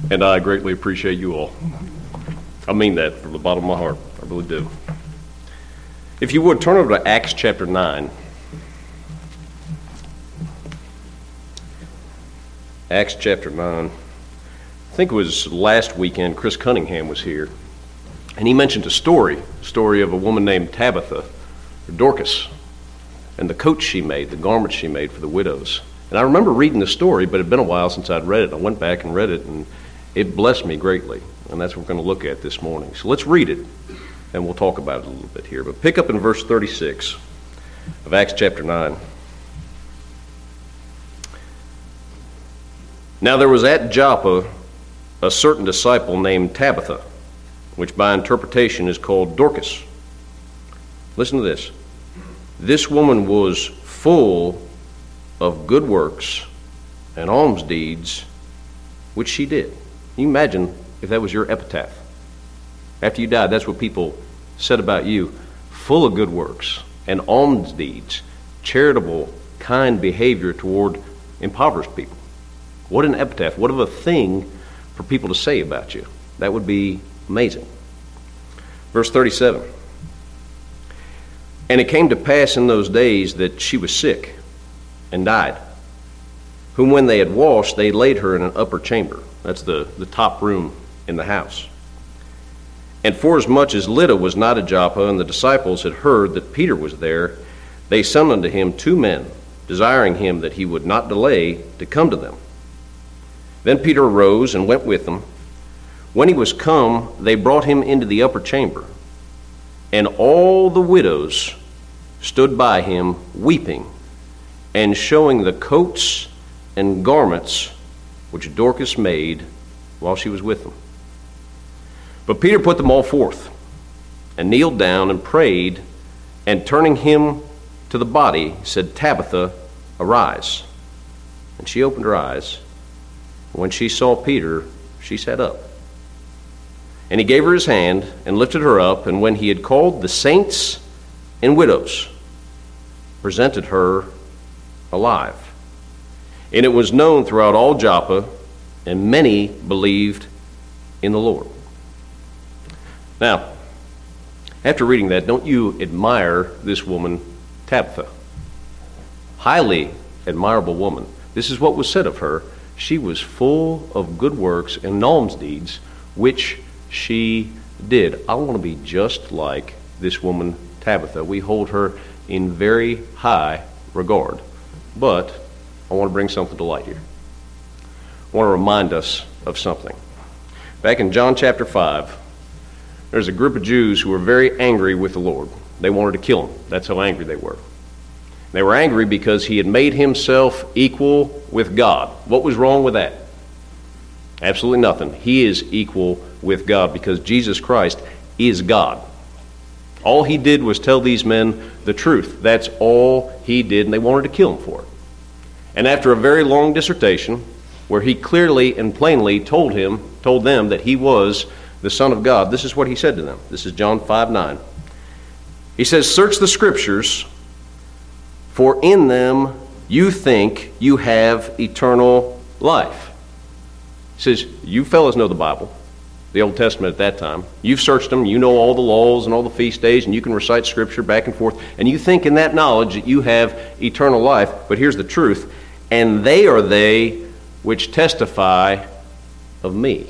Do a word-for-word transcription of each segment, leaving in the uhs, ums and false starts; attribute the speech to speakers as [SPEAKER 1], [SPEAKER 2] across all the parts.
[SPEAKER 1] And I greatly appreciate you all. I mean that from the bottom of my heart. I really do. If you would, turn over to Acts chapter nine. Acts chapter nine. I think it was last weekend, Chris Cunningham was here. And he mentioned a story, a story of a woman named Tabitha, or Dorcas, and the coats she made, the garments she made for the widows. And I remember reading the story, but it had been a while since I'd read it. I went back and read it, and it blessed me greatly. And that's what we're going to look at this morning. So let's read it, and we'll talk about it a little bit here. But pick up in verse thirty-six of Acts chapter nine. Now there was at Joppa a certain disciple named Tabitha, which by interpretation is called Dorcas. Listen to this. This woman was full of good works and alms deeds, which she did. Can you imagine if that was your epitaph? After you died, that's what people said about you. Full of good works and alms deeds, charitable, kind behavior toward impoverished people. What an epitaph. What of a thing for people to say about you. That would be amazing. Verse thirty-seven. And it came to pass in those days that she was sick and died, whom when they had washed, they laid her in an upper chamber. That's the, the top room in the house. And forasmuch as Lydda was not at Joppa, and the disciples had heard that Peter was there, they summoned unto him two men, desiring him that he would not delay to come to them. Then Peter arose and went with them. When he was come, they brought him into the upper chamber, and all the widows stood by him weeping, and showing the coats and garments which Dorcas made while she was with them. But Peter put them all forth, and kneeled down and prayed, and turning him to the body, said, Tabitha, arise. And she opened her eyes. When she saw Peter, she sat up. And he gave her his hand and lifted her up, and when he had called the saints and widows, presented her alive. And it was known throughout all Joppa, and many believed in the Lord. Now, after reading that, don't you admire this woman, Tabitha? Highly admirable woman. This is what was said of her. She was full of good works and alms deeds, which she did. I want to be just like this woman, Tabitha. We hold her in very high regard. But I want to bring something to light here. I want to remind us of something. Back in John chapter five, there's a group of Jews who were very angry with the Lord. They wanted to kill him. That's how angry they were. They were angry because he had made himself equal with God. What was wrong with that? Absolutely nothing. He is equal with God because Jesus Christ is God. All he did was tell these men the truth. That's all he did, and they wanted to kill him for it. And after a very long dissertation, where he clearly and plainly told him, told them that he was the Son of God, this is what he said to them. This is John five nine. He says, search the Scriptures, for in them you think you have eternal life. He says, you fellas know the Bible, the Old Testament at that time. You've searched them, you know all the laws and all the feast days, and you can recite Scripture back and forth, and you think in that knowledge that you have eternal life. But here's the truth, and they are they which testify of me.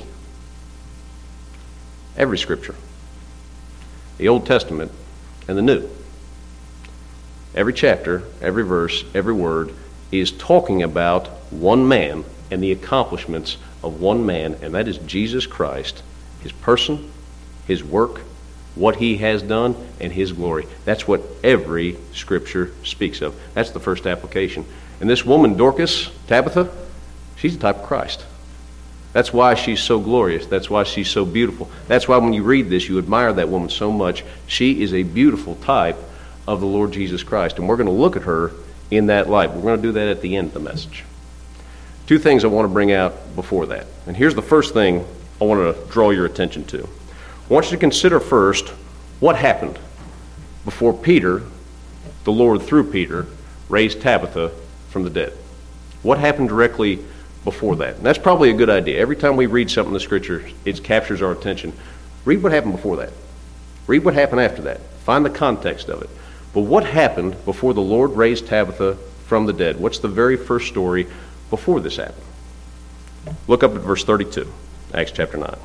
[SPEAKER 1] Every Scripture, the Old Testament and the New. Every chapter, every verse, every word is talking about one man and the accomplishments of one man, and that is Jesus Christ, his person, his work, what he has done, and his glory. That's what every Scripture speaks of. That's the first application. And this woman, Dorcas, Tabitha, she's the type of Christ. That's why she's so glorious. That's why she's so beautiful. That's why when you read this, you admire that woman so much. She is a beautiful type of the Lord Jesus Christ. And we're going to look at her in that light. We're going to do that at the end of the message. Two things I want to bring out before that. And here's the first thing I want to draw your attention to. I want you to consider first what happened before Peter, the Lord through Peter, raised Tabitha from the dead. What happened directly before that. And that's probably a good idea. Every time we read something in the Scripture, it captures our attention. Read what happened before that. Read what happened after that. Find the context of it. But what happened before the Lord raised Tabitha from the dead? What's the very first story before this happened? Look up at verse thirty-two, Acts chapter nine.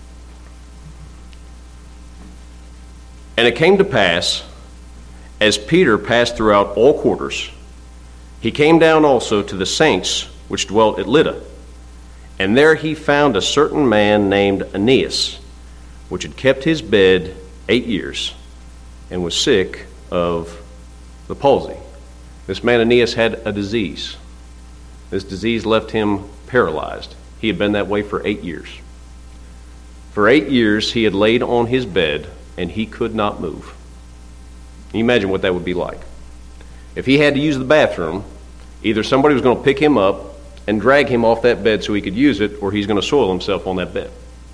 [SPEAKER 1] And it came to pass, as Peter passed throughout all quarters, he came down also to the saints which dwelt at Lydda. And there he found a certain man named Aeneas, which had kept his bed eight years, and was sick of the palsy. This man Aeneas had a disease. This disease left him paralyzed. He had been that way for eight years. For eight years he had laid on his bed, and he could not move. Can you imagine what that would be like? If he had to use the bathroom, either somebody was going to pick him up and drag him off that bed so he could use it, or he's going to soil himself on that bed.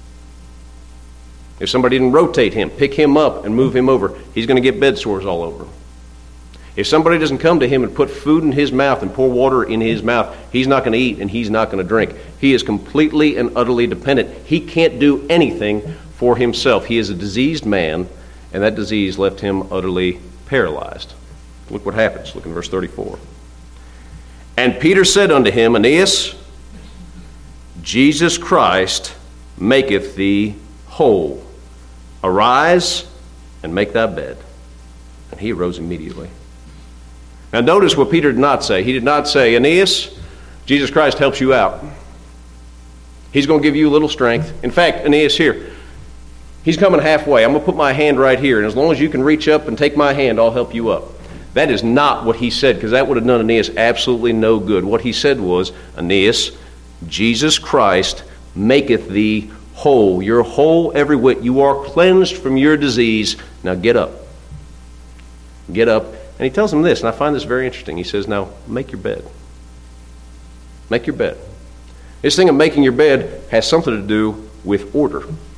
[SPEAKER 1] If somebody didn't rotate him, pick him up and move him over, he's going to get bed sores all over him. If somebody doesn't come to him and put food in his mouth and pour water in his mouth, he's not going to eat and he's not going to drink. He is completely and utterly dependent. He can't do anything for himself. He is a diseased man, and that disease left him utterly paralyzed. Look what happens. Look in verse thirty-four. And Peter said unto him, Aeneas, Jesus Christ maketh thee whole. Arise and make thy bed. And he arose immediately. Now notice what Peter did not say. He did not say, Aeneas, Jesus Christ helps you out. He's going to give you a little strength. In fact, Aeneas here, he's coming halfway. I'm going to put my hand right here, and as long as you can reach up and take my hand, I'll help you up. That is not what he said, because that would have done Aeneas absolutely no good. What he said was, Aeneas, Jesus Christ maketh thee whole. You're whole every whit. You are cleansed from your disease. Now get up. Get up. And he tells him this, and I find this very interesting. He says, now make your bed. Make your bed. This thing of making your bed has something to do with order.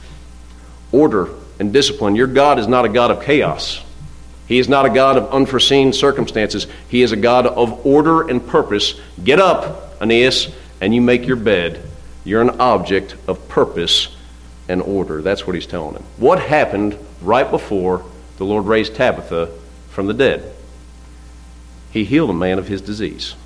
[SPEAKER 1] Order and discipline. Your God is not a God of chaos. He is not a God of unforeseen circumstances. He is a God of order and purpose. Get up, Aeneas, and you make your bed. You're an object of purpose and order. That's what he's telling him. What happened right before the Lord raised Tabitha from the dead? He healed a man of his disease.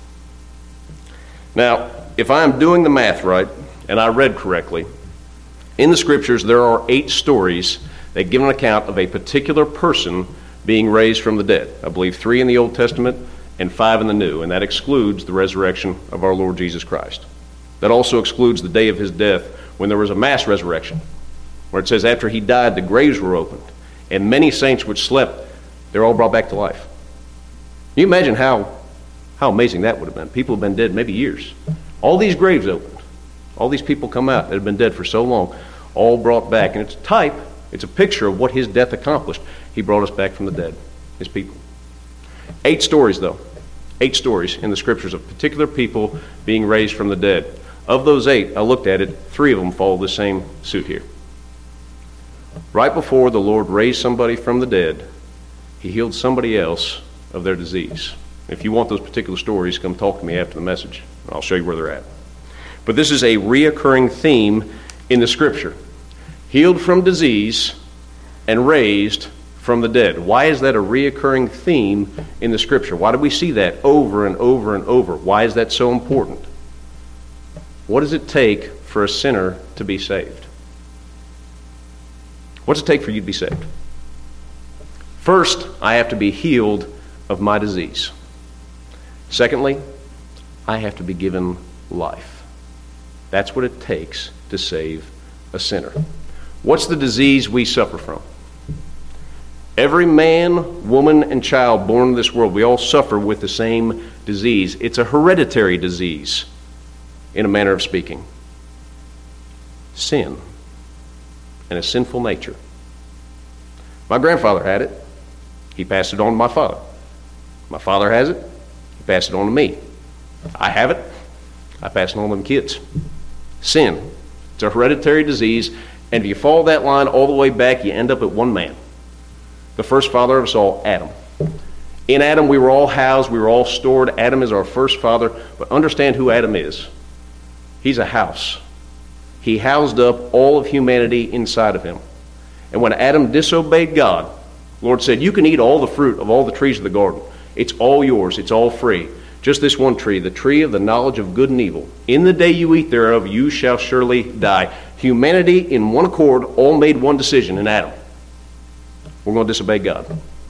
[SPEAKER 1] Now, if I am doing the math right, and I read correctly, in the Scriptures there are eight stories that give an account of a particular person being raised from the dead. I believe three in the Old Testament and five in the New, and that excludes the resurrection of our Lord Jesus Christ. That also excludes the day of his death when there was a mass resurrection, where it says after he died, the graves were opened, and many saints which slept, they're all brought back to life. Can you imagine how, how amazing that would have been? People have been dead maybe years. All these graves opened. All these people come out that have been dead for so long, all brought back. And it's a type, it's a picture of what his death accomplished. He brought us back from the dead, his people. Eight stories, though. Eight stories in the Scriptures of particular people being raised from the dead. Of those eight, I looked at it, three of them follow the same suit here. Right before the Lord raised somebody from the dead, he healed somebody else of their disease. If you want those particular stories, come talk to me after the message, and I'll show you where they're at. But this is a reoccurring theme in the Scripture. Healed from disease and raised from the dead. Why is that a reoccurring theme in the Scripture? Why do we see that over and over and over? Why is that so important? What does it take for a sinner to be saved? What does it take for you to be saved? First, I have to be healed of my disease. Secondly, I have to be given life. That's what it takes to save a sinner. What's the disease we suffer from? Every man, woman, and child born in this world, we all suffer with the same disease. It's a hereditary disease, in a manner of speaking. Sin and a sinful nature. My grandfather had it. He passed it on to my father. My father has it. He passed it on to me. I have it. I pass it on to them kids. Sin. It's a hereditary disease, and if you follow that line all the way back, you end up at one man. The first father of us all, Adam. In Adam, we were all housed, we were all stored. Adam is our first father, but understand who Adam is. He's a house. He housed up all of humanity inside of him. And when Adam disobeyed God, the Lord said, you can eat all the fruit of all the trees of the garden. It's all yours. It's all free. Just this one tree, the tree of the knowledge of good and evil. In the day you eat thereof, you shall surely die. Humanity in one accord all made one decision in Adam. We're going to disobey God.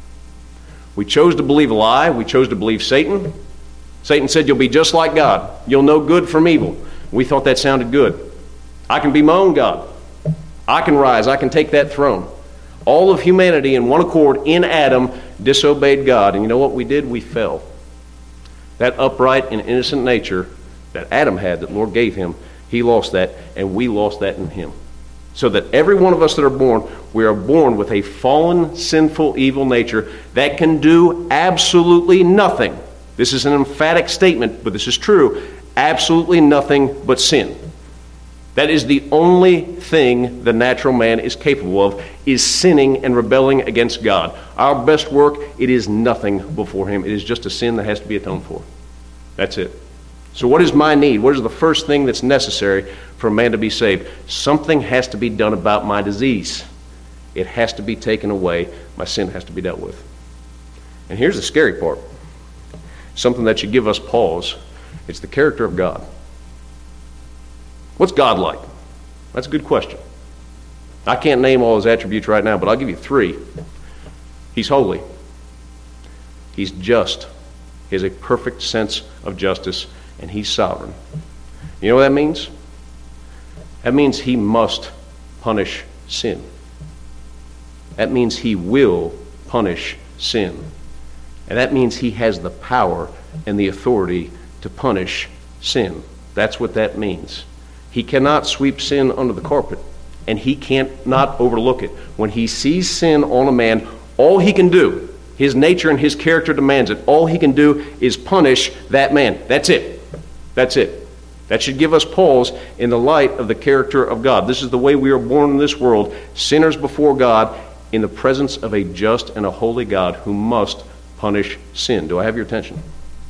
[SPEAKER 1] We chose to believe a lie. We chose to believe Satan. Satan said, you'll be just like God. You'll know good from evil. We thought that sounded good. I can be my own God. I can rise. I can take that throne. All of humanity in one accord in Adam disobeyed God. And you know what we did? We fell. That upright and innocent nature that Adam had, that the Lord gave him, he lost that, and we lost that in him. So that every one of us that are born, we are born with a fallen, sinful, evil nature that can do absolutely nothing. This is an emphatic statement, but this is true. Absolutely nothing but sin. That is the only thing the natural man is capable of, is sinning and rebelling against God. Our best work, it is nothing before him. It is just a sin that has to be atoned for. That's it. So what is my need? What is the first thing that's necessary for a man to be saved? Something has to be done about my disease. It has to be taken away. My sin has to be dealt with. And here's the scary part. Something that should give us pause. It's the character of God. What's God like? That's a good question. I can't name all his attributes right now, but I'll give you three. He's holy. He's just. He has a perfect sense of justice, and he's sovereign. You know what that means? That means he must punish sin. That means he will punish sin. And that means he has the power and the authority to punish sin. That's what that means. He cannot sweep sin under the carpet, and he can't not overlook it. When he sees sin on a man, all he can do, his nature and his character demands it, all he can do is punish that man. That's it. That's it. That should give us pause in the light of the character of God. This is the way we are born in this world, sinners before God, in the presence of a just and a holy God who must punish sin. Do I have your attention?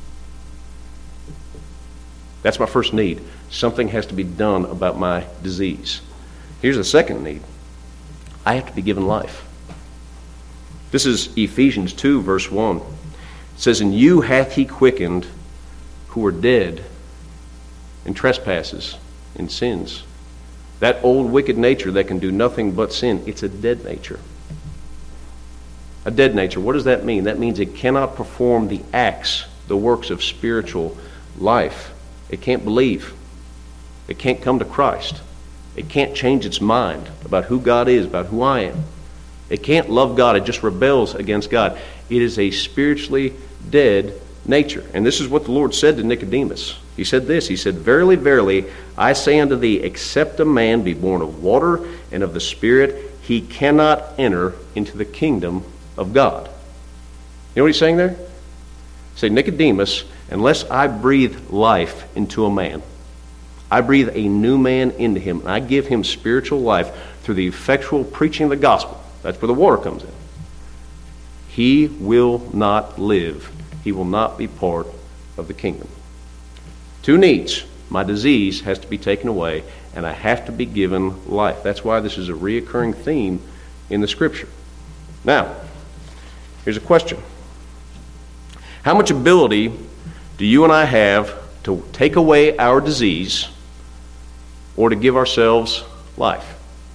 [SPEAKER 1] That's my first need. Something has to be done about my disease. Here's the second need. I have to be given life. This is Ephesians two, verse one. It says, "In you hath he quickened who were dead in trespasses, in sins." That old wicked nature that can do nothing but sin, it's a dead nature. A dead nature, what does that mean? That means it cannot perform the acts, the works of spiritual life. It can't believe. It can't come to Christ. It can't change its mind about who God is, about who I am. It can't love God. It just rebels against God. It is a spiritually dead nature. And this is what the Lord said to Nicodemus. He said this. He said, "Verily, verily, I say unto thee, except a man be born of water and of the Spirit, he cannot enter into the kingdom of God." You know what he's saying there? Say, Nicodemus, unless I breathe life into a man, I breathe a new man into him, and I give him spiritual life through the effectual preaching of the gospel. That's where the water comes in. He will not live. He will not be part of the kingdom. Two needs. My disease has to be taken away, and I have to be given life. That's why this is a reoccurring theme in the Scripture. Now, here's a question. How much ability do you and I have to take away our disease or to give ourselves life?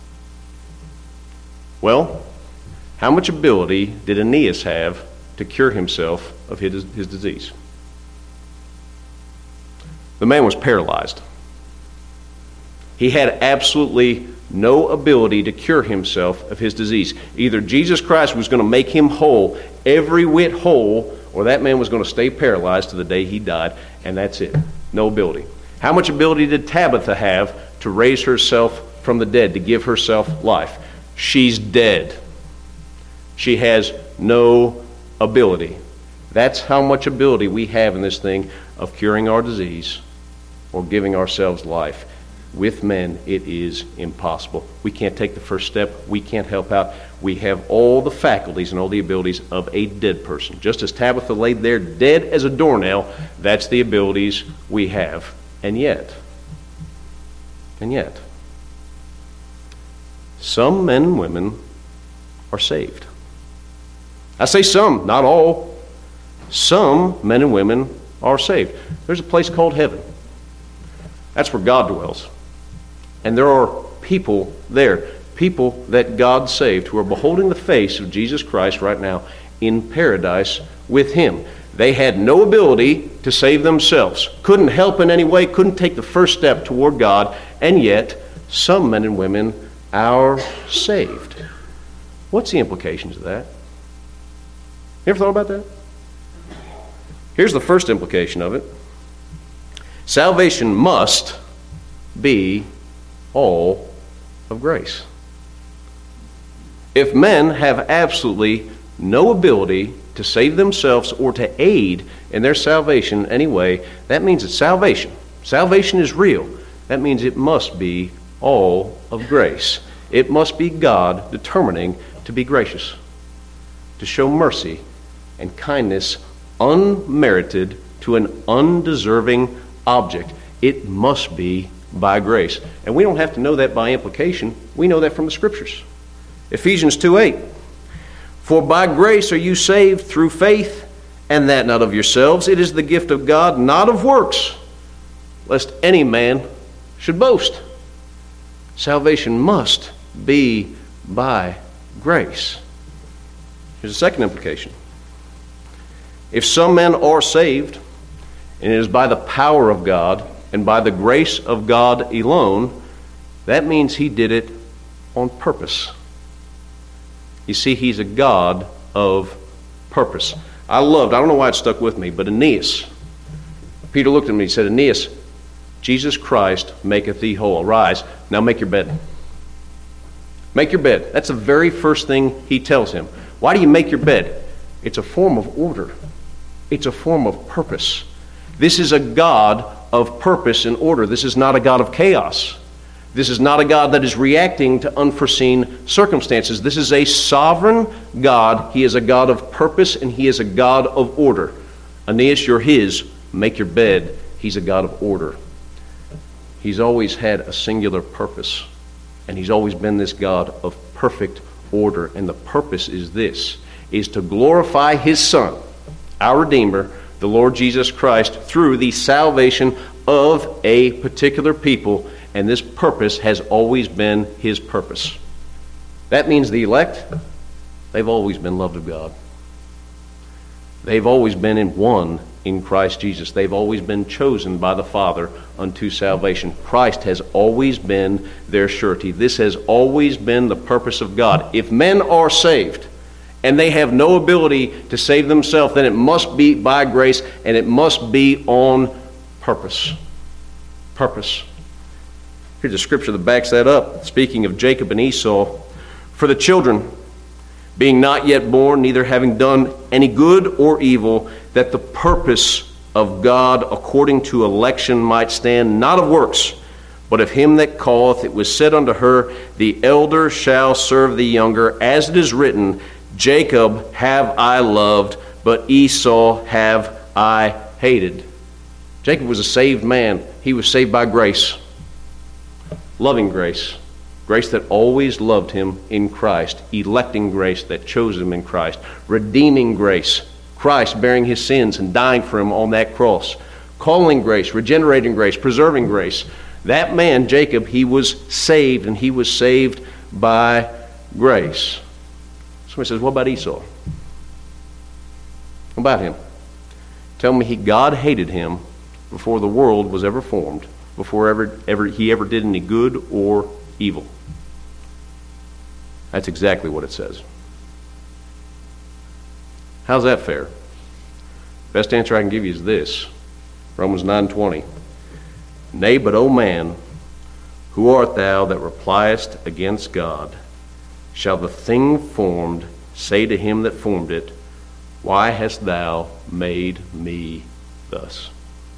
[SPEAKER 1] Well, how much ability did Aeneas have to cure himself of his, his disease? The man was paralyzed. He had absolutely no ability to cure himself of his disease. Either Jesus Christ was going to make him whole, every whit whole, or that man was going to stay paralyzed to the day he died, and that's it. No ability. How much ability did Tabitha have to raise herself from the dead, to give herself life? She's dead. She has no ability. That's how much ability we have in this thing of curing our disease or giving ourselves life. With men, it is impossible. We can't take the first step. We can't help out. We have all the faculties and all the abilities of a dead person. Just as Tabitha laid there dead as a doornail, that's the abilities we have. And yet, And yet, some men and women are saved. I say some, not all. Some men and women are saved. There's a place called heaven. That's where God dwells. And there are people there, people that God saved, who are beholding the face of Jesus Christ right now in paradise with Him. They had no ability to save themselves, couldn't help in any way, couldn't take the first step toward God, and yet some men and women are saved. What's the implications of that? You ever thought about that? Here's the first implication of it. Salvation must be all of grace. If men have absolutely no ability to save themselves or to aid in their salvation anyway, that means it's salvation. Salvation is real. That means it must be all of grace. It must be God determining to be gracious, to show mercy and kindness unmerited to an undeserving object. It must be by grace. And we don't have to know that by implication. We know that from the Scriptures. Ephesians two eight. For by grace are you saved through faith, and that not of yourselves. It is the gift of God, not of works, lest any man should boast. Salvation must be by grace. Here's a second implication. If some men are saved, and it is by the power of God and by the grace of God alone, that means He did it on purpose. You see, He's a God of purpose. I loved, I don't know why it stuck with me, but Aeneas, Peter looked at me and said, Aeneas, Jesus Christ maketh thee whole. Arise, now make your bed. Make your bed. That's the very first thing he tells him. Why do you make your bed? It's a form of order. It's a form of purpose. This is a God of purpose and order. This is not a God of chaos. This is not a God that is reacting to unforeseen circumstances. This is a sovereign God. He is a God of purpose and He is a God of order. Aeneas, you're His. Make your bed. He's a God of order. He's always had a singular purpose. And He's always been this God of perfect order. And the purpose is this, is to glorify His Son, our Redeemer, the Lord Jesus Christ, through the salvation of a particular people. And this purpose has always been His purpose. That means the elect, they've always been loved of God. They've always been in one in Christ Jesus. They've always been chosen by the Father unto salvation. Christ has always been their surety. This has always been the purpose of God. If men are saved and they have no ability to save themselves, then it must be by grace and it must be on purpose. Purpose. Here's a scripture that backs that up. Speaking of Jacob and Esau, for the children, being not yet born, neither having done any good or evil, that the purpose of God according to election might stand, not of works, but of him that calleth. It was said unto her, the elder shall serve the younger, as it is written, Jacob have I loved, but Esau have I hated. Jacob was a saved man. He was saved by grace. Loving grace. Grace that always loved him in Christ. Electing grace that chose him in Christ. Redeeming grace. Christ bearing his sins and dying for him on that cross. Calling grace. Regenerating grace. Preserving grace. That man, Jacob, he was saved, and he was saved by grace. Somebody says, what about Esau? What about him? Tell me he, God hated him before the world was ever formed. Before ever, ever he ever did any good or evil. That's exactly what it says. How's that fair? Best answer I can give you is this. Romans nine twenty. Nay, but, O man, who art thou that repliest against God? Shall the thing formed say to him that formed it, why hast thou made me thus?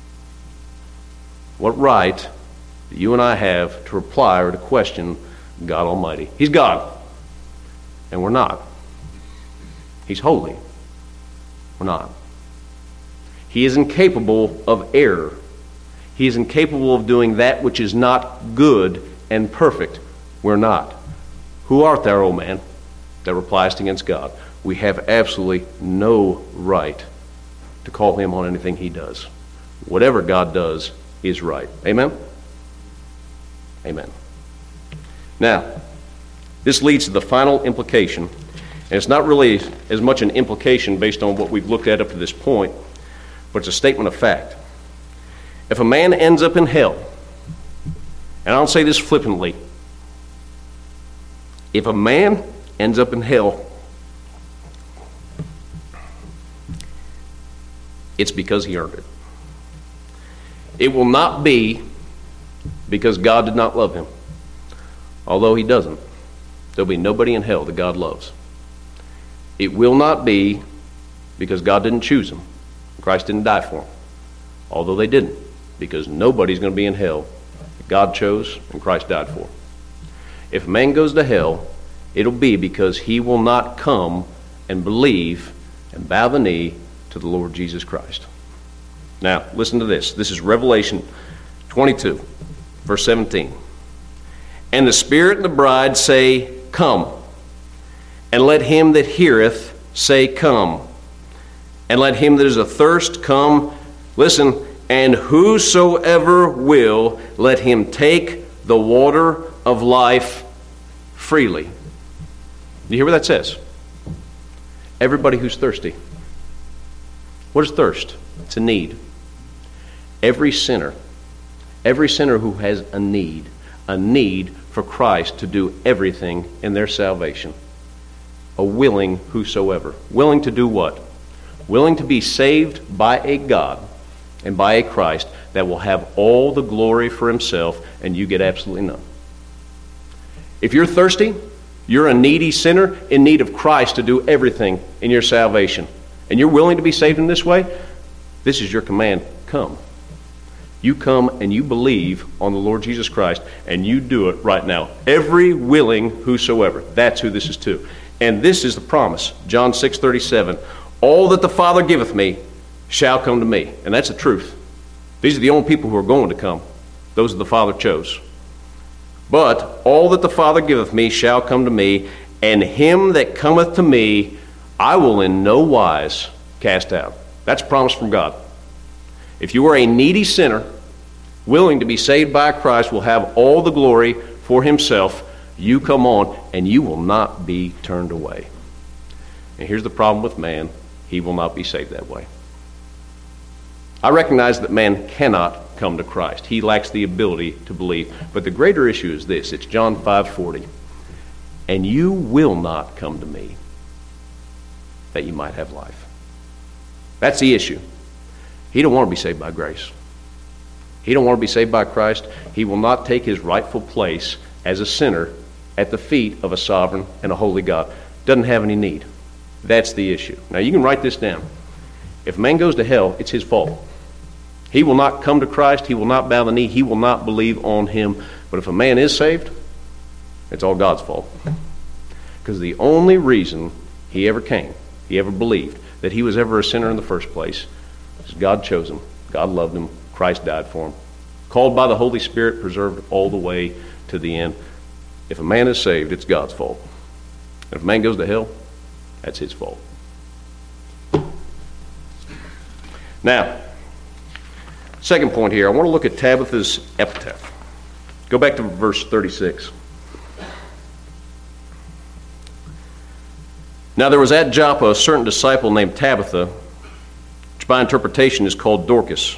[SPEAKER 1] What right do you and I have to reply or to question God Almighty? He's God, and we're not. He's holy. We're not. He is incapable of error. He is incapable of doing that which is not good and perfect. We're not. Who art thou, O man, that repliest against God? We have absolutely no right to call him on anything he does. Whatever God does is right. Amen? Amen. Now, this leads to the final implication, and it's not really as much an implication based on what we've looked at up to this point, but it's a statement of fact. If a man ends up in hell, and I don't say this flippantly, if a man ends up in hell, it's because he earned it. It will not be because God did not love him, although he doesn't. There'll be nobody in hell that God loves. It will not be because God didn't choose him. Christ didn't die for him, although they didn't, because nobody's going to be in hell that God chose and Christ died for. If a man goes to hell, it'll be because he will not come and believe and bow the knee to the Lord Jesus Christ. Now, listen to this. This is Revelation twenty-two, verse seventeen. And the Spirit and the bride say, Come. And let him that heareth say, Come. And let him that is athirst come. Listen, and whosoever will, let him take the water of life freely. You hear what that says? Everybody who's thirsty. What is thirst? It's a need. Every sinner, every sinner who has a need, a need for Christ to do everything in their salvation. A willing whosoever. Willing to do what? Willing to be saved by a God and by a Christ that will have all the glory for himself, and you get absolutely none. If you're thirsty, you're a needy sinner in need of Christ to do everything in your salvation, and you're willing to be saved in this way, this is your command. Come. You come and you believe on the Lord Jesus Christ, and you do it right now. Every willing whosoever. That's who this is to. And this is the promise. John six thirty-seven. All that the Father giveth me shall come to me. And that's the truth. These are the only people who are going to come. Those that the Father chose. But all that the Father giveth me shall come to me, and him that cometh to me I will in no wise cast out. That's a promise from God. If you are a needy sinner, willing to be saved by Christ, will have all the glory for himself, you come on and you will not be turned away. And here's the problem with man. He will not be saved that way. I recognize that man cannot come to Christ. He lacks the ability to believe. But the greater issue is this. It's John five forty. And you will not come to me that you might have life. That's the issue. He don't want to be saved by grace. He don't want to be saved by Christ. He will not take his rightful place as a sinner at the feet of a sovereign and a holy God. Doesn't have any need. That's the issue. Now you can write this down. If a man goes to hell, it's his fault. He will not come to Christ. He will not bow the knee. He will not believe on him. But if a man is saved, it's all God's fault. Because the only reason he ever came, he ever believed, that he was ever a sinner in the first place, is God chose him. God loved him. Christ died for him. Called by the Holy Spirit, preserved all the way to the end. If a man is saved, it's God's fault. And if a man goes to hell, that's his fault. Now, second point here, I want to look at Tabitha's epitaph. Go back to verse thirty-six. Now there was at Joppa a certain disciple named Tabitha, which by interpretation is called Dorcas.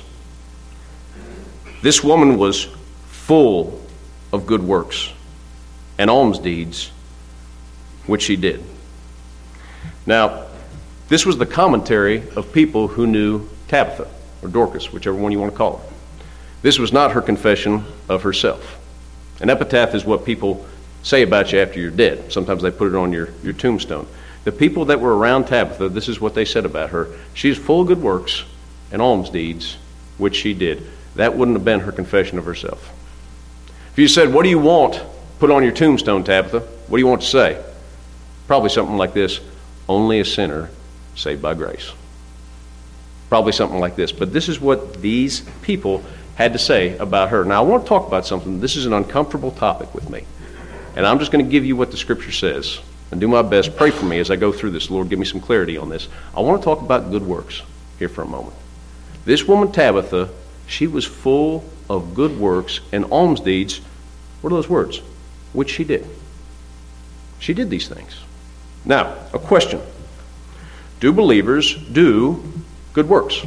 [SPEAKER 1] This woman was full of good works and alms deeds, which she did. Now, this was the commentary of people who knew Tabitha, or Dorcas, whichever one you want to call her. This was not her confession of herself. An epitaph is what people say about you after you're dead. Sometimes they put it on your, your tombstone. The people that were around Tabitha, this is what they said about her. She's full of good works and alms deeds, which she did. That wouldn't have been her confession of herself. If you said, what do you want put on your tombstone, Tabitha? What do you want to say? Probably something like this: only a sinner saved by grace. Probably something like this. But this is what these people had to say about her. Now, I want to talk about something. This is an uncomfortable topic with me. And I'm just going to give you what the Scripture says and do my best. Pray for me as I go through this. Lord, give me some clarity on this. I want to talk about good works here for a moment. This woman, Tabitha, she was full of good works and alms deeds. What are those words? Which she did. She did these things. Now, a question. Do believers do good works?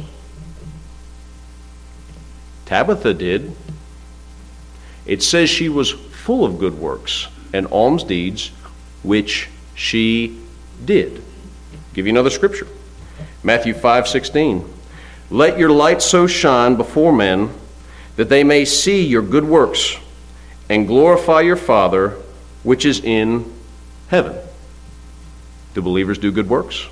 [SPEAKER 1] Tabitha did. It says she was full of good works and alms deeds, which she did. I'll give you another scripture. Matthew five sixteen. Let your light so shine before men that they may see your good works and glorify your Father which is in heaven. Do believers do good works?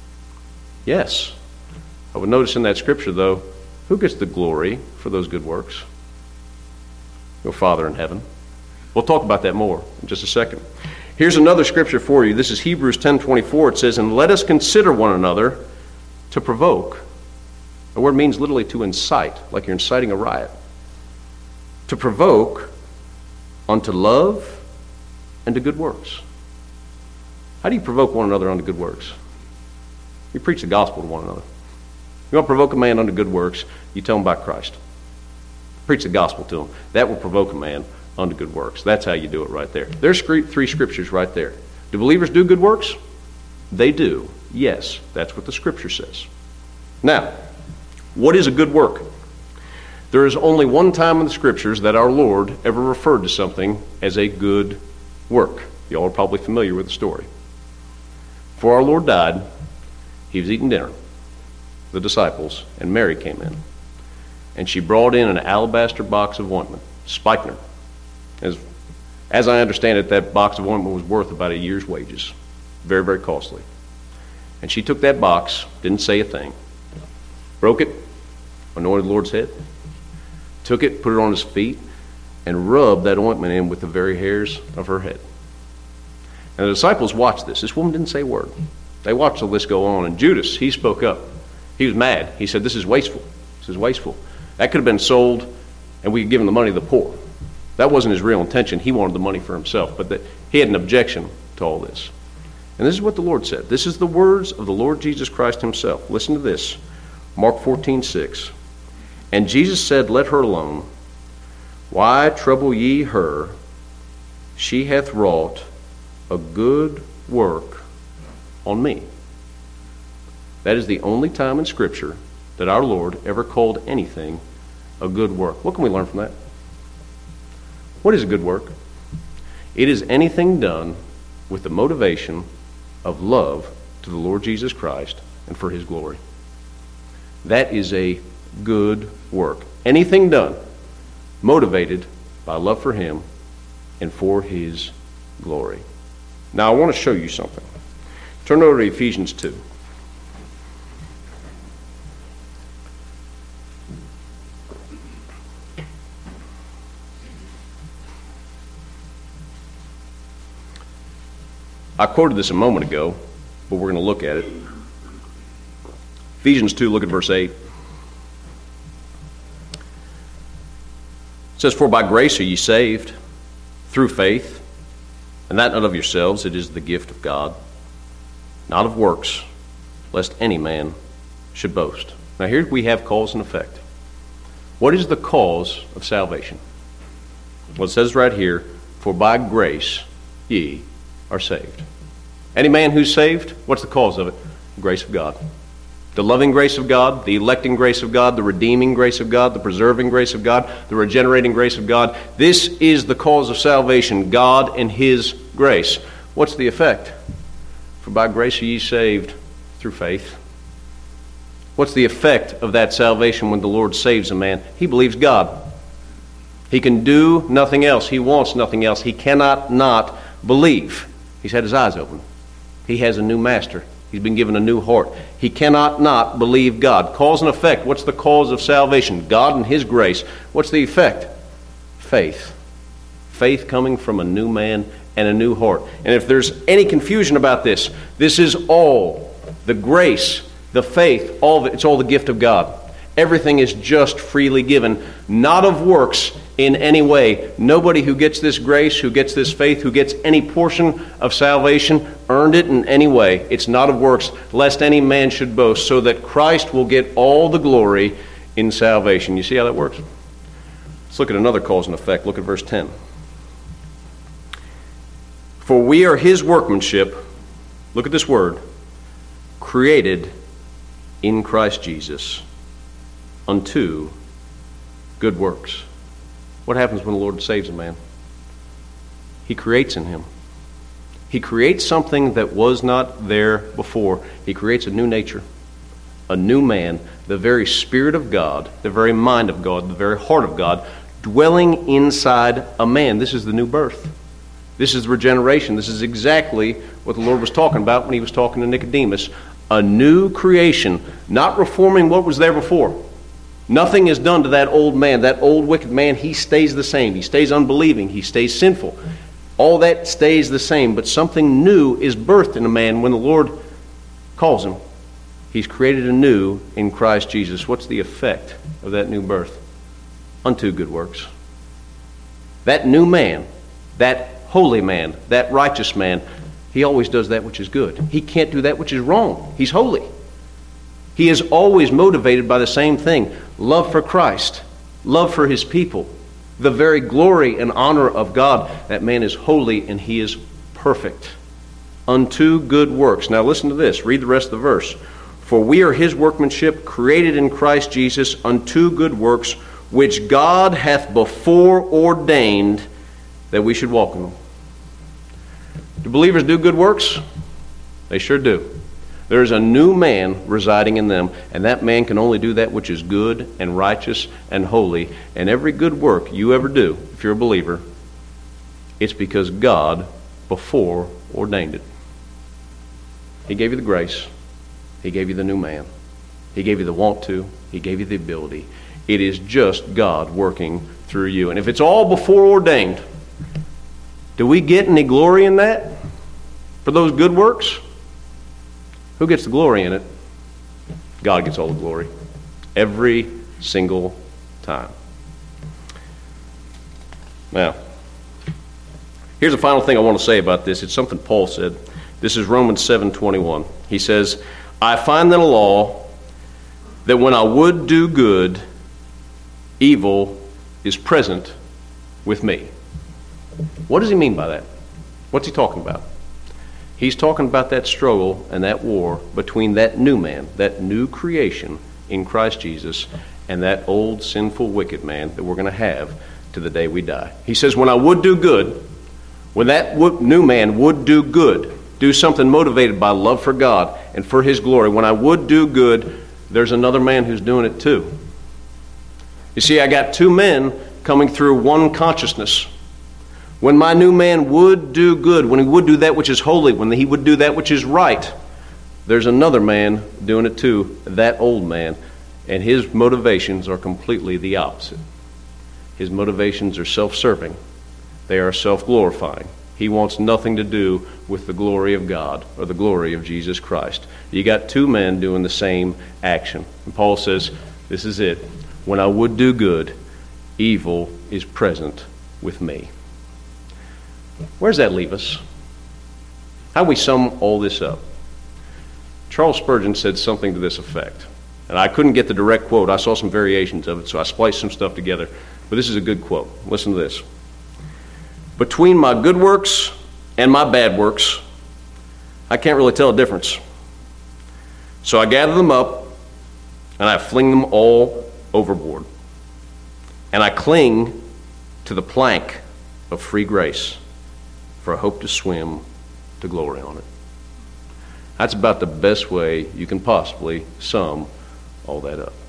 [SPEAKER 1] Yes. I would notice in that scripture, though, who gets the glory for those good works? Your Father in heaven. We'll talk about that more in just a second. Here's another scripture for you. This is Hebrews ten twenty-four. It says, and let us consider one another to provoke. The word means literally to incite, like you're inciting a riot. To provoke unto love and to good works. How do you provoke one another unto good works? You preach the gospel to one another. You want to provoke a man unto good works, you tell him about Christ. Preach the gospel to him. That will provoke a man unto good works. That's how you do it right there. There's three scriptures right there. Do believers do good works? They do. Yes, that's what the scripture says. Now, what is a good work? There is only one time in the scriptures that our Lord ever referred to something as a good work. You all are probably familiar with the story. Before our Lord died, he was eating dinner, the disciples, and Mary came in. And she brought in an alabaster box of ointment, spikenard. As, as I understand it, that box of ointment was worth about a year's wages. Very, very costly. And she took that box, didn't say a thing, broke it, anointed the Lord's head, took it, put it on his feet, and rubbed that ointment in with the very hairs of her head. And the disciples watched this. This woman didn't say a word. They watched the list go on. And Judas, he spoke up. He was mad. He said, this is wasteful. This is wasteful. That could have been sold, and we could give him the money to the poor. That wasn't his real intention. He wanted the money for himself. But the, he had an objection to all this. And this is what the Lord said. This is the words of the Lord Jesus Christ himself. Listen to this. Mark fourteen six. And Jesus said, let her alone. Why trouble ye her? She hath wrought a good work on me. That is the only time in Scripture that our Lord ever called anything a good work. What can we learn from that? What is a good work? It is anything done with the motivation of love to the Lord Jesus Christ and for his glory. That is a good work. Anything done motivated by love for him and for his glory. Now I want to show you something. Turn over to Ephesians two. I quoted this a moment ago, but we're going to look at it. Ephesians two, look at verse eight. It says, for by grace are ye saved, through faith, and that not of yourselves, it is the gift of God, not of works, lest any man should boast. Now here we have cause and effect. What is the cause of salvation? Well, it says right here, for by grace ye are saved. Any man who's saved, what's the cause of it? The grace of God. The loving grace of God, the electing grace of God, the redeeming grace of God, the preserving grace of God, the regenerating grace of God. This is the cause of salvation, God and his grace. What's the effect? For by grace are ye saved through faith. What's the effect of that salvation when the Lord saves a man? He believes God. He can do nothing else. He wants nothing else. He cannot not believe. He's had his eyes open. He has a new master. He's been given a new heart. He cannot not believe God. Cause and effect. What's the cause of salvation? God and his grace. What's the effect? Faith. Faith coming from a new man and a new heart. And if there's any confusion about this, this is all the grace, the faith, all of it, it's all the gift of God. Everything is just freely given, not of works in any way. Nobody who gets this grace, who gets this faith, who gets any portion of salvation, earned it in any way. It's not of works, lest any man should boast, so that Christ will get all the glory in salvation. You see how that works? Let's look at another cause and effect. Look at verse ten. For we are his workmanship, look at this word, created in Christ Jesus unto good works. What happens when the Lord saves a man? He creates in him. He creates something that was not there before. He creates a new nature, a new man, the very Spirit of God, the very mind of God, the very heart of God, dwelling inside a man. This is the new birth. This is regeneration. This is exactly what the Lord was talking about when he was talking to Nicodemus. A new creation, not reforming what was there before. Nothing is done to that old man, that old wicked man. He stays the same. He stays unbelieving. He stays sinful. All that stays the same, but something new is birthed in a man when the Lord calls him. He's created anew in Christ Jesus. What's the effect of that new birth? Unto good works. That new man, that holy man, that righteous man, he always does that which is good. He can't do that which is wrong. He's holy. He is always motivated by the same thing. Love for Christ. Love for his people. The very glory and honor of God. That man is holy and he is perfect. Unto good works. Now listen to this. Read the rest of the verse. For we are his workmanship, created in Christ Jesus unto good works, which God hath before ordained that we should walk in them. Do believers do good works? They sure do. There is a new man residing in them, and that man can only do that which is good and righteous and holy. And every good work you ever do, if you're a believer, it's because God before ordained it. He gave you the grace. He gave you the new man. He gave you the want to. He gave you the ability. It is just God working through you. And if it's all before ordained, do we get any glory in that? For those good works? Who gets the glory in it? God gets all the glory. Every single time. Now, here's the final thing I want to say about this. It's something Paul said. This is Romans seven twenty-one. He says, I find then a law that when I would do good, evil is present with me. What does he mean by that? What's he talking about? He's talking about that struggle and that war between that new man, that new creation in Christ Jesus, and that old sinful wicked man that we're going to have to the day we die. He says, when I would do good, when that new man would do good, do something motivated by love for God and for his glory, when I would do good, there's another man who's doing it too. You see, I got two men coming through one consciousness. When my new man would do good, when he would do that which is holy, when he would do that which is right, there's another man doing it too, that old man, and his motivations are completely the opposite. His motivations are self-serving. They are self-glorifying. He wants nothing to do with the glory of God or the glory of Jesus Christ. You got two men doing the same action. And Paul says, this is it. When I would do good, evil is present with me. Where does that leave us? How do we sum all this up? Charles Spurgeon said something to this effect. And I couldn't get the direct quote. I saw some variations of it, so I spliced some stuff together. But this is a good quote. Listen to this. Between my good works and my bad works, I can't really tell a difference. So I gather them up, and I fling them all overboard. And I cling to the plank of free grace, for I hope to swim to glory on it. That's about the best way you can possibly sum all that up.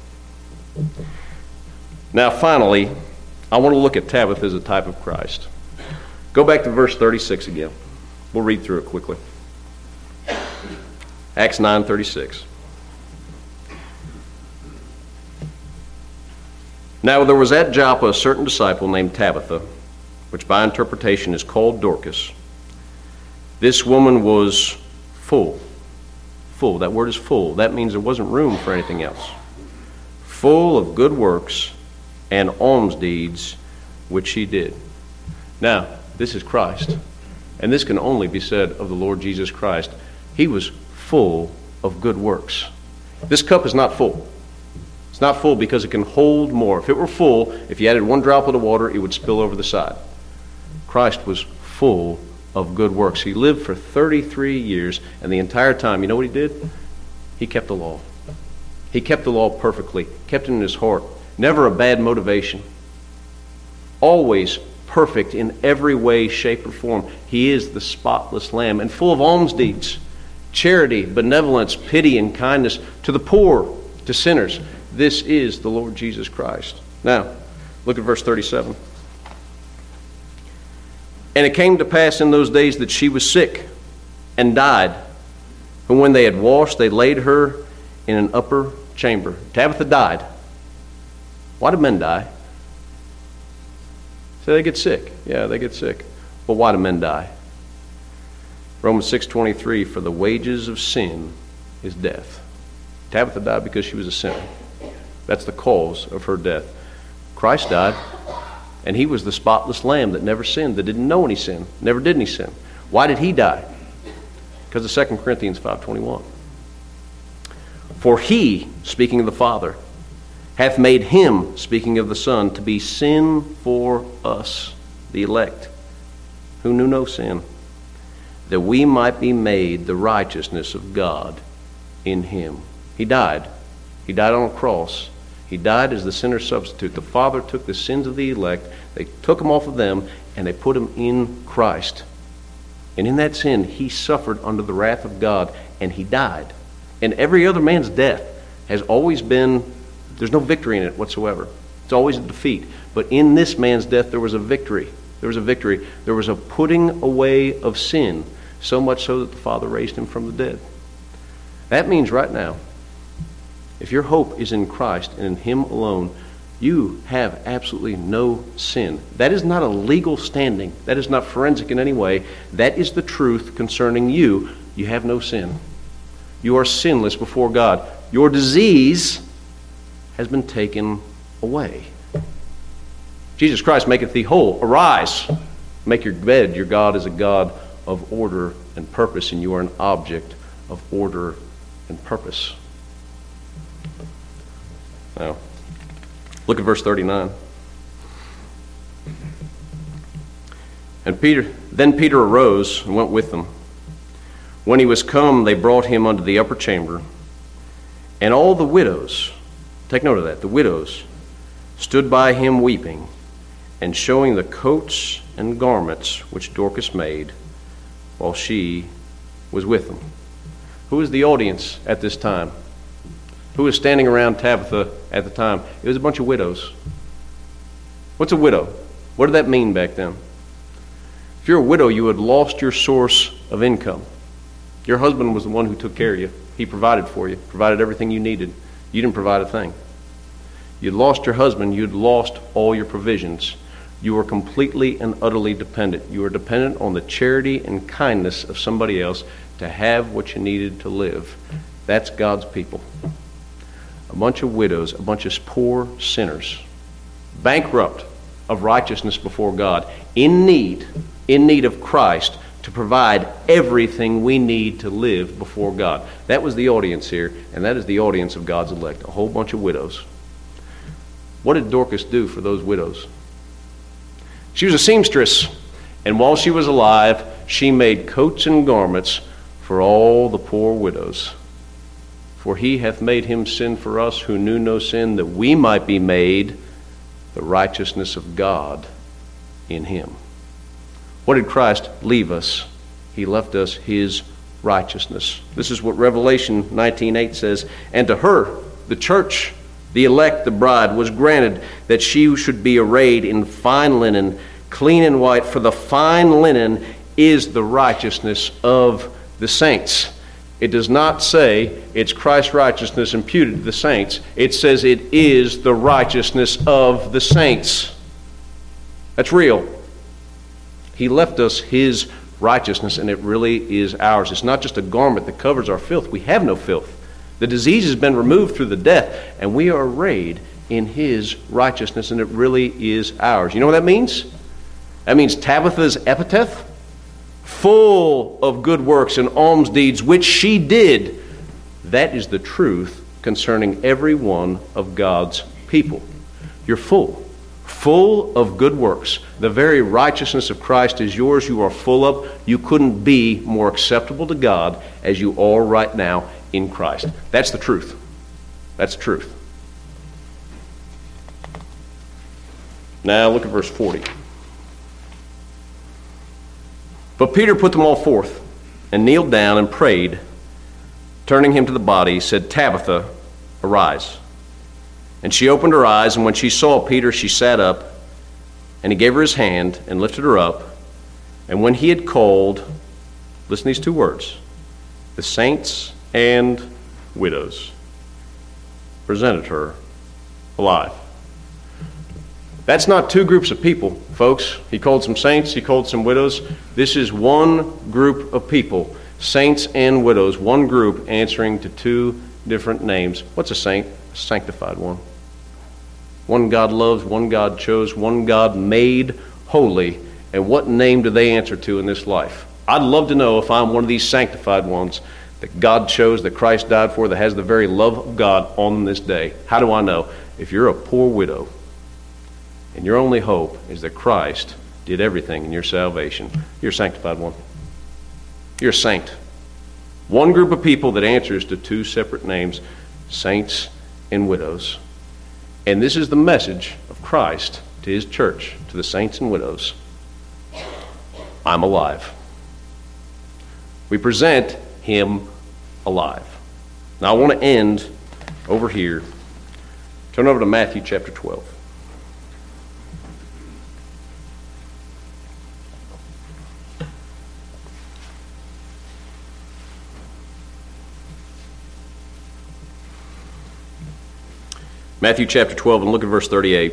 [SPEAKER 1] Now, finally, I want to look at Tabitha as a type of Christ. Go back to verse thirty-six again. We'll read through it quickly. Acts nine thirty-six. Now there was at Joppa a certain disciple named Tabitha, which by interpretation is called Dorcas. This woman was full. Full. That word is full. That means there wasn't room for anything else. full of good works and alms deeds, which he did. Now, this is Christ, and this can only be said of the Lord Jesus Christ. He was full of good works. This cup is not full. It's not full because it can hold more. If it were full, if you added one drop of the water, it would spill over the side. Christ was full of good works. He lived for thirty-three years, and the entire time, you know what he did? He kept the law. He kept the law perfectly, kept it in his heart. Never a bad motivation. Always perfect in every way, shape, or form. He is the spotless Lamb and full of alms deeds, charity, benevolence, pity, and kindness to the poor, to sinners. This is the Lord Jesus Christ. Now, look at verse thirty-seven. And it came to pass in those days that she was sick and died. And when they had washed, they laid her in an upper chamber. Tabitha died. Why do men die? So they get sick. Yeah, they get sick. But why do men die? Romans six twenty-three, for the wages of sin is death. Tabitha died because she was a sinner. That's the cause of her death. Christ died, and he was the spotless Lamb that never sinned, that didn't know any sin, never did any sin. Why did he die? Because of Second Corinthians five twenty-one. For he, speaking of the Father, hath made him, speaking of the Son, to be sin for us, the elect, who knew no sin, that we might be made the righteousness of God in him. He died. He died on a cross. He died as the sinner's substitute. The Father took the sins of the elect, they took them off of them, and they put them in Christ. And in that sin, he suffered under the wrath of God, and he died. And every other man's death has always been, there's no victory in it whatsoever. It's always a defeat. But in this man's death, there was a victory. There was a victory. There was a putting away of sin, so much so that the Father raised him from the dead. That means right now, if your hope is in Christ and in him alone, you have absolutely no sin. That is not a legal standing. That is not forensic in any way. That is the truth concerning you. You have no sin. You are sinless before God. Your disease has been taken away. Jesus Christ maketh thee whole. Arise, make your bed. Your God is a God of order and purpose, and you are an object of order and purpose. Now, look at verse thirty-nine. And Peter, then Peter arose and went with them. When he was come, they brought him unto the upper chamber, and all the widows, take note of that, the widows, stood by him weeping, and showing the coats and garments which Dorcas made, while she was with them. Who is the audience at this time? Who was standing around Tabitha at the time? It was a bunch of widows. What's a widow? What did that mean back then? If you're a widow, you had lost your source of income. Your husband was the one who took care of you. He provided for you, provided everything you needed. You didn't provide a thing. You'd lost your husband. You'd lost all your provisions. You were completely and utterly dependent. You were dependent on the charity and kindness of somebody else to have what you needed to live. That's God's people. A bunch of widows, a bunch of poor sinners, bankrupt of righteousness before God, in need, in need of Christ to provide everything we need to live before God. That was the audience here, and that is the audience of God's elect, a whole bunch of widows. What did Dorcas do for those widows? She was a seamstress, and while she was alive, she made coats and garments for all the poor widows. For he hath made him sin for us who knew no sin, that we might be made the righteousness of God in him. What did Christ leave us? He left us his righteousness. This is what Revelation nineteen eight says. And to her, the church, the elect, the bride, was granted that she should be arrayed in fine linen, clean and white, for the fine linen is the righteousness of the saints. It does not say it's Christ's righteousness imputed to the saints. It says it is the righteousness of the saints. That's real. He left us his righteousness, and it really is ours. It's not just a garment that covers our filth. We have no filth. The disease has been removed through the death, and we are arrayed in his righteousness, and it really is ours. You know what that means? That means Tabitha's epitaph, full of good works and alms deeds, which she did. That is the truth concerning every one of God's people. You're full. Full of good works. The very righteousness of Christ is yours. You are full of. You couldn't be more acceptable to God as you are right now in Christ. That's the truth. That's the truth. Now look at verse forty. But Peter put them all forth and kneeled down and prayed. Turning him to the body, said, Tabitha, arise. And she opened her eyes, and when she saw Peter, she sat up. And he gave her his hand and lifted her up. And when he had called, listen to these two words, the saints and widows, presented her alive. That's not two groups of people, folks. He called some saints, he called some widows. This is one group of people, saints and widows, one group answering to two different names. What's a saint? A sanctified one. One God loves, one God chose, one God made holy. And what name do they answer to in this life? I'd love to know if I'm one of these sanctified ones that God chose, that Christ died for, that has the very love of God on them this day. How do I know? If you're a poor widow, and your only hope is that Christ did everything in your salvation, you're a sanctified one. You're a saint. One group of people that answers to two separate names, saints and widows. And this is the message of Christ to his church, to the saints and widows. I'm alive. We present him alive. Now I want to end over here. Turn over to Matthew chapter twelve. Matthew chapter twelve, and look at verse thirty-eight.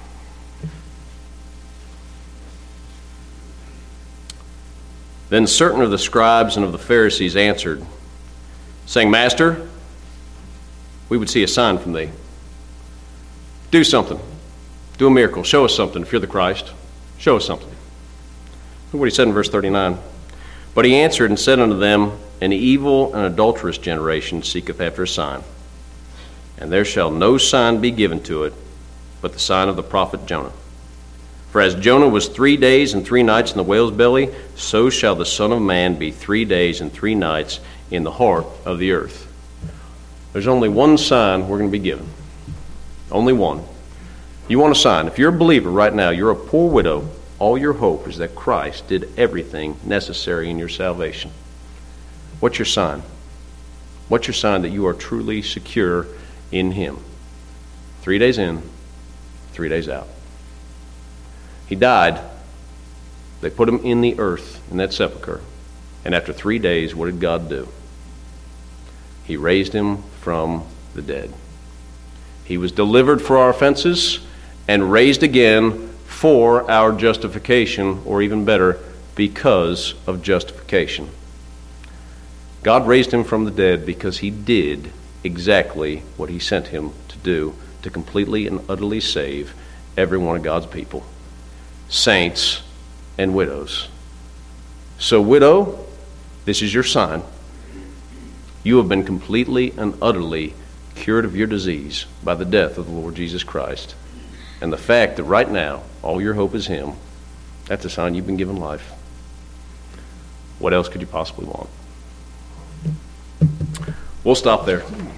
[SPEAKER 1] Then certain of the scribes and of the Pharisees answered, saying, Master, we would see a sign from thee. Do something. Do a miracle. Show us something if you're the Christ. Show us something. Look what he said in verse thirty-nine. But he answered and said unto them, An evil and adulterous generation seeketh after a sign. And there shall no sign be given to it, but the sign of the prophet Jonah. For as Jonah was three days and three nights in the whale's belly, so shall the Son of Man be three days and three nights in the heart of the earth. There's only one sign we're going to be given. Only one. You want a sign. If you're a believer right now, you're a poor widow, all your hope is that Christ did everything necessary in your salvation. What's your sign? What's your sign that you are truly secure in him? Three days in, three days out. He died. They put him in the earth, in that sepulcher. And after three days, what did God do? He raised him from the dead. He was delivered for our offenses and raised again for our justification, or even better, because of justification. God raised him from the dead because he did exactly what he sent him to do, to completely and utterly save every one of God's people, saints and widows. So, widow, this is your sign. You have been completely and utterly cured of your disease by the death of the Lord Jesus Christ. And the fact that right now all your hope is him, that's a sign you've been given life. What else could you possibly want? We'll stop there.